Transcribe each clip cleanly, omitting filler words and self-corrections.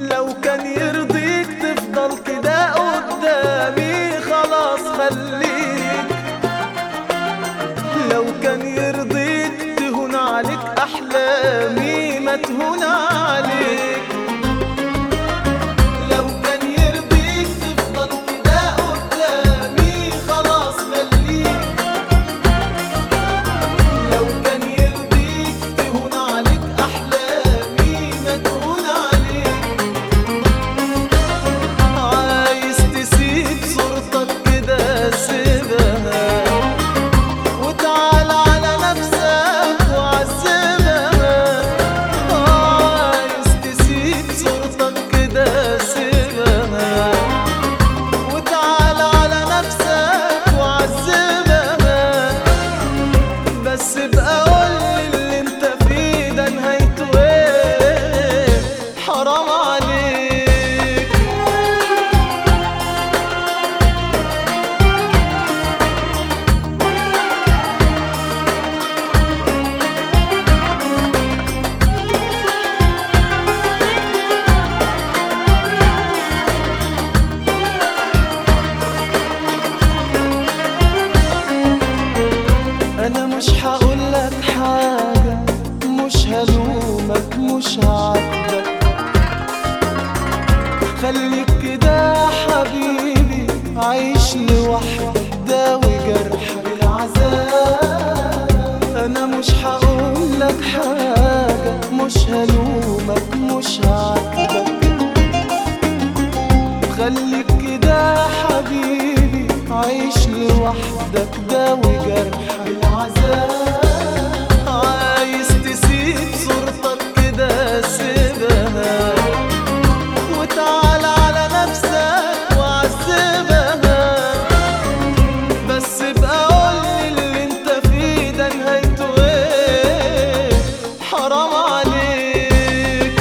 لو كان يرضيك تفضل كده قدامي خلاص خليك، لو كان يرضيك تهون عليك أحلامي ما تهون عليك، لو كان يرضيك تفضل كده قدامي خلاص خليك، لو كان يرضيك تهون عليك أحلامي ما تهون عليك، عايز تسيب صورتك كده سيبها وتعال على نفسك وعذبها، عايز تسيب صورتك كده سيبها وتعال على نفسك وعذبها، بس بقى قولي اللي انت فيه ده نهايته ايه، حرام عليك. انا مش هقولك حاجة، مش هلومك مش هعاتبك، خليك كده يا حبيبي عايش لوحدك داوي جرحك العذاب، انا مش هقولك حاجة مش هلومك مش هعاتبك، خليك كده يا حبيبي عايش لوحدك داوي جرحك العذاب، عايز تسيب صورتك كده سيبها وتعال على نفسك وعذبها، بس بقى قولي اللي انت فيه ده نهايته ايه، حرام عليك.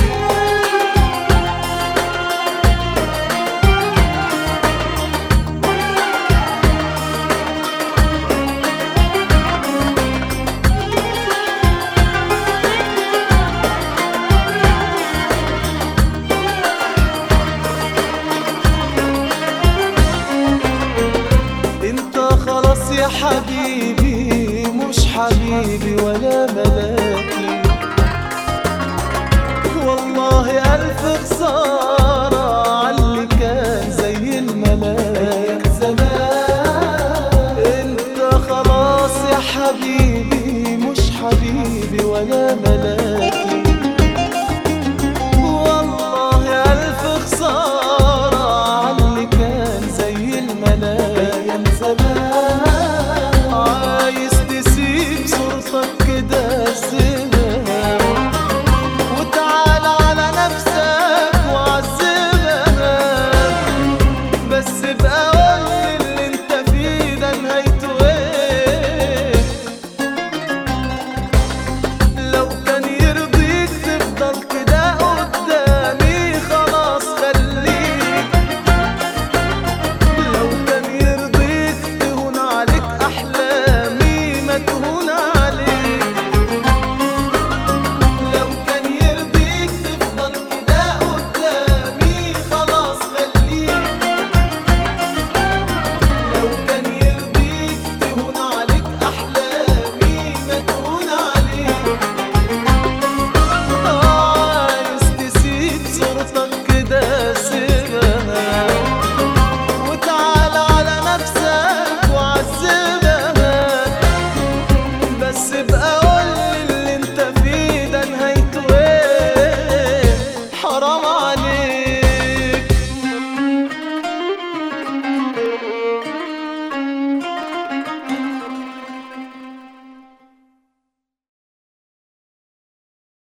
انت خلاص يا حبيبي مش حبيبي ولا ملاكي، والله ألف خسارة